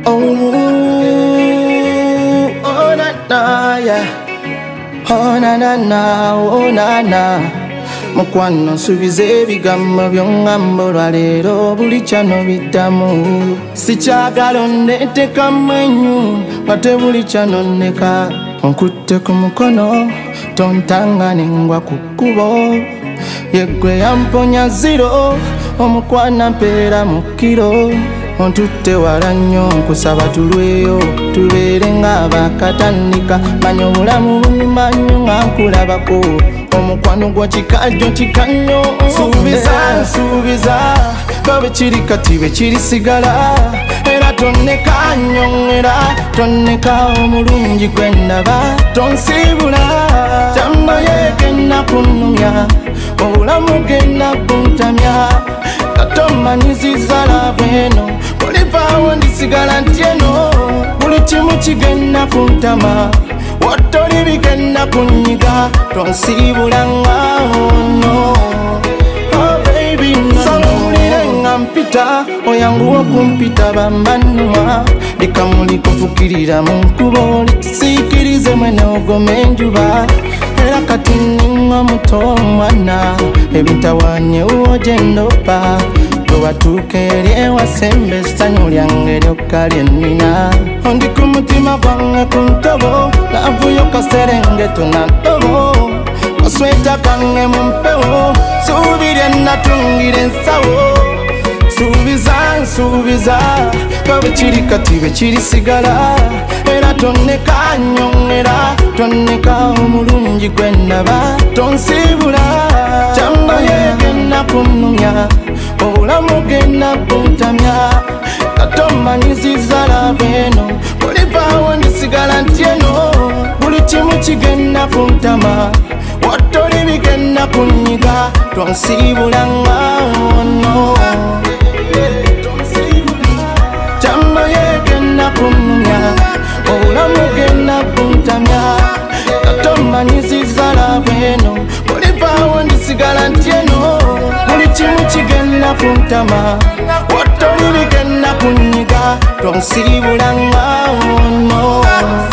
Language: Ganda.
Oh na na yeah. Oh na na na, oh na na. Mukwano nsuubiza ebigambo by'oŋŋamba olwaleero buli kyano biddamu. Sikyagala onneetekamu ennyo nga tebuli kyanonneka. Onkutte ku mukono tontanga nengwa ku kkubo. Yeggwe yamponya ziro omukwana mpeera mu kiro. Ontutte wala nnyo nkusaba tulweyo tubeere ng'abakatandika. Manya obulamu bunyuma nnyo nga nkulabako. Omukwano gwa kikajjo kikanyo. Nsuubiza nga bwe kiri kati bwe kirisigala. Era tonneka nnyongera tonneka omulungi gwe ndaba. Tonsiibula kyamma yeegenda kunnumya obulamu genda kuntamya. Katomanyiziza laavu eno olivaawo ndisigala ntyeno. Buli kimu kigenda kuntama watoli bigenda kunyiga. Tonsiibula ngaono baby nsawulire nga mpita oyanguwa okumpita bambanuma. Likamuli kuvukirira mu nkubo likisiikirize mwene ogoma enjuba. Era kati ninga muto omwana ebintawaanye uwo gye ndopa. Towatuuka eri ewasemba essanyu lyange lyokka lye nnina. Ondi ku mutima gwange ku ntobo laavuyo kaserengeto na ntobo. Kasweta kange mu mpewo suubirye natungira ensawo. Nsuubiza nga bwe kiri kati bwe kirisigala. Era tonneka nnyongera tonneka omulungi gwe ndaba. Tonsiibula kyamma yeegenda kunnumya obulamu genda kuntamya. Katomanyiziza laavu eno olivaawo ndisigala ntyeno. Buli kimu kigenda kuntama watoli bigenda kunyiga. Tonsiibula ngaono kyamma yeegenda kunnumya obulamu genda kuntamya. Katomanyiziza laavu eno olivaawo ndisigala ntyeno. Buli kimu kigenda kuntama watoli bigenda kunyiga. Tonsiibula ngaono.